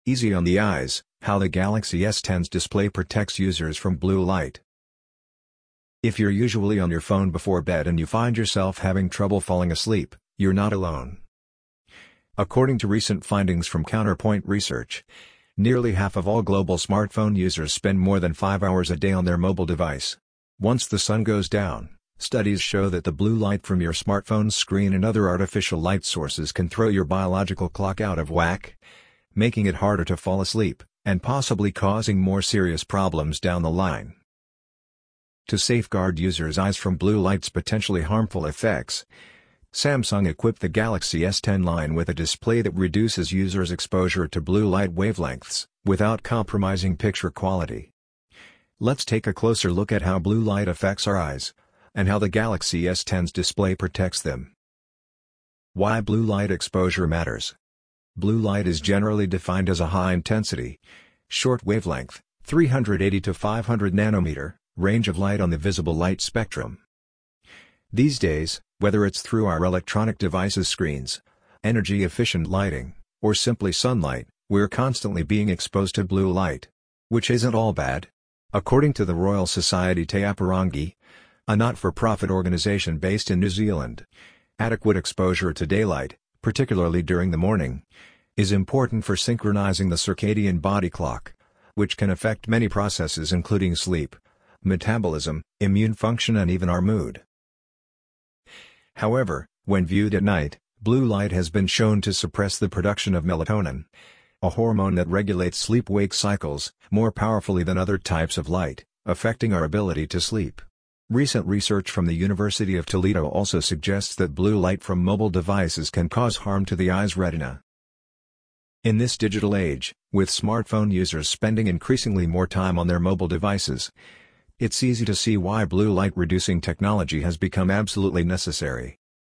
Easy on the eyes, how the Galaxy S10's display protects users from blue light. If you're usually on your phone before bed and you find yourself having trouble falling asleep, you're not alone. According to recent findings from Counterpoint Research, nearly half of all global smartphone users spend more than 5 hours a day on their mobile device. Once the sun goes down, studies show that the blue light from your smartphone's screen and other artificial light sources can throw your biological clock out of whack, making it harder to fall asleep, and possibly causing more serious problems down the line. To safeguard users' eyes from blue light's potentially harmful effects, Samsung equipped the Galaxy S10 line with a display that reduces users' exposure to blue light wavelengths, without compromising picture quality. Let's take a closer look at how blue light affects our eyes, and how the Galaxy S10's display protects them. Why blue light exposure matters. Blue light is generally defined as a high-intensity, short wavelength, 380 to 500 nanometer, range of light on the visible light spectrum. These days, whether it's through our electronic devices' screens, energy-efficient lighting, or simply sunlight, we're constantly being exposed to blue light. Which isn't all bad. According to the Royal Society Te Aperangi, a not-for-profit organization based in New Zealand, adequate exposure to daylight, particularly during the morning, is important for synchronizing the circadian body clock, which can affect many processes including sleep, metabolism, immune function and even our mood. However, when viewed at night, blue light has been shown to suppress the production of melatonin, a hormone that regulates sleep-wake cycles, more powerfully than other types of light, affecting our ability to sleep. Recent research from the University of Toledo also suggests that blue light from mobile devices can cause harm to the eye's retina. In this digital age, with smartphone users spending increasingly more time on their mobile devices, it's easy to see why blue light reducing technology has become absolutely necessary.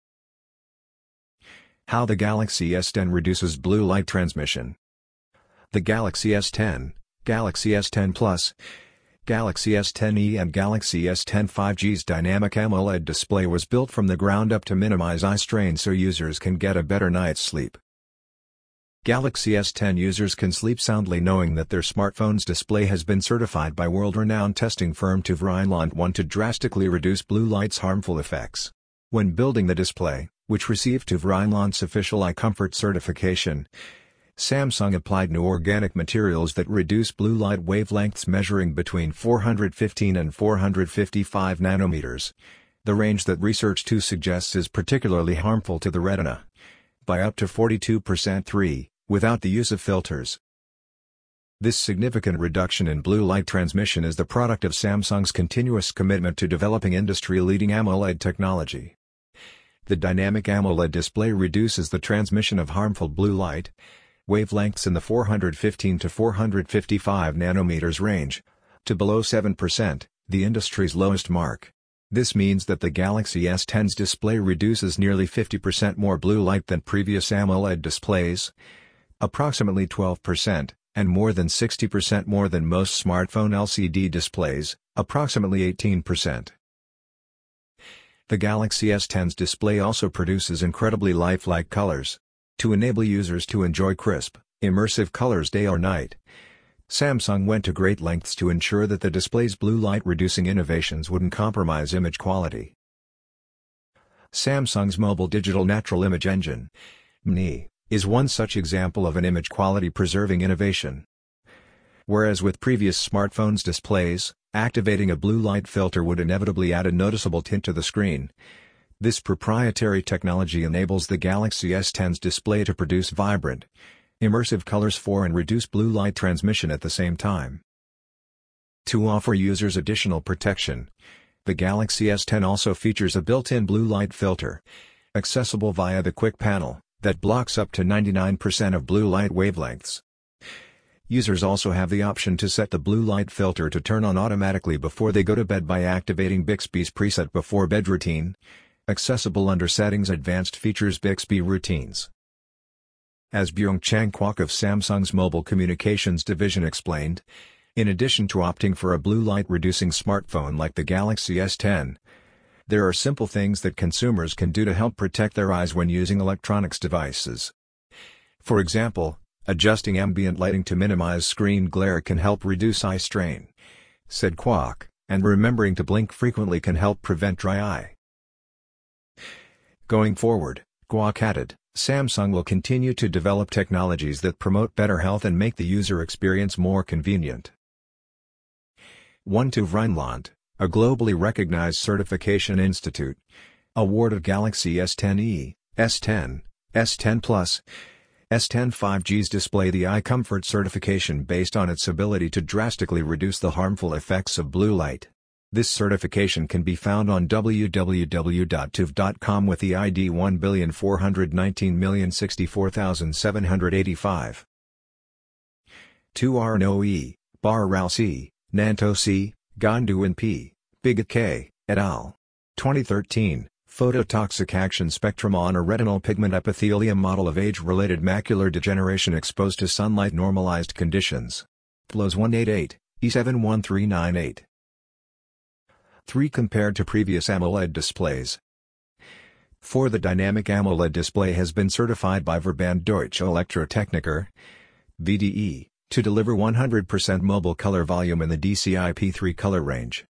How the Galaxy S10 reduces blue light transmission. The Galaxy S10, Galaxy S10 Plus, Galaxy S10e and Galaxy S10 5G's dynamic AMOLED display was built from the ground up to minimize eye strain so users can get a better night's sleep. Galaxy S10 users can sleep soundly knowing that their smartphone's display has been certified by world-renowned testing firm TÜV Rheinland to drastically reduce blue light's harmful effects. When building the display, which received TÜV Rheinland's official Eye Comfort certification, Samsung applied new organic materials that reduce blue light wavelengths measuring between 415 and 455 nanometers, the range that Research 2 suggests is particularly harmful to the retina, by up to 42%, without the use of filters. This significant reduction in blue light transmission is the product of Samsung's continuous commitment to developing industry-leading AMOLED technology. The dynamic AMOLED display reduces the transmission of harmful blue light wavelengths in the 415 to 455 nanometers range, to below 7%, the industry's lowest mark. This means that the Galaxy S10's display reduces nearly 50% more blue light than previous AMOLED displays, approximately 12%, and more than 60% more than most smartphone LCD displays, approximately 18%. The Galaxy S10's display also produces incredibly lifelike colors. To enable users to enjoy crisp, immersive colors day or night, Samsung went to great lengths to ensure that the display's blue light-reducing innovations wouldn't compromise image quality. Samsung's Mobile Digital Natural Image Engine, MNI, is one such example of an image quality-preserving innovation. Whereas with previous smartphones' displays, activating a blue light filter would inevitably add a noticeable tint to the screen, this proprietary technology enables the Galaxy S10's display to produce vibrant, immersive colors for and reduce blue light transmission at the same time. To offer users additional protection, the Galaxy S10 also features a built-in blue light filter, accessible via the Quick Panel, that blocks up to 99% of blue light wavelengths. Users also have the option to set the blue light filter to turn on automatically before they go to bed by activating Bixby's preset before bed routine, accessible under Settings Advanced Features Bixby Routines. As Byung-Chang Kwok of Samsung's Mobile Communications Division explained, in addition to opting for a blue light-reducing smartphone like the Galaxy S10, there are simple things that consumers can do to help protect their eyes when using electronics devices. For example, Adjusting ambient lighting to minimize screen glare can help reduce eye strain," said Kwok, "and remembering to blink frequently can help prevent dry eye." Going forward, Kwok added, Samsung will continue to develop technologies that promote better health and make the user experience more convenient. 1TÜV Rheinland, a globally recognized certification institute, awarded Galaxy S10e, S10, S10 Plus, S10 5G's display the Eye Comfort certification based on its ability to drastically reduce the harmful effects of blue light. This certification can be found on www.tuv.com with the ID 1,419,064,785. 2R&OE, Bar Rao C, Nanto C, Gonduin P, Bigot K, et al. 2013, Phototoxic action spectrum on a retinal pigment epithelium model of age-related macular degeneration exposed to sunlight normalized conditions. PLOS 188, E71398. 3. Compared to previous AMOLED displays. 4. The dynamic AMOLED display has been certified by Verband Deutsche Elektrotechniker (VDE) to deliver 100% mobile color volume in the DCI-P3 color range.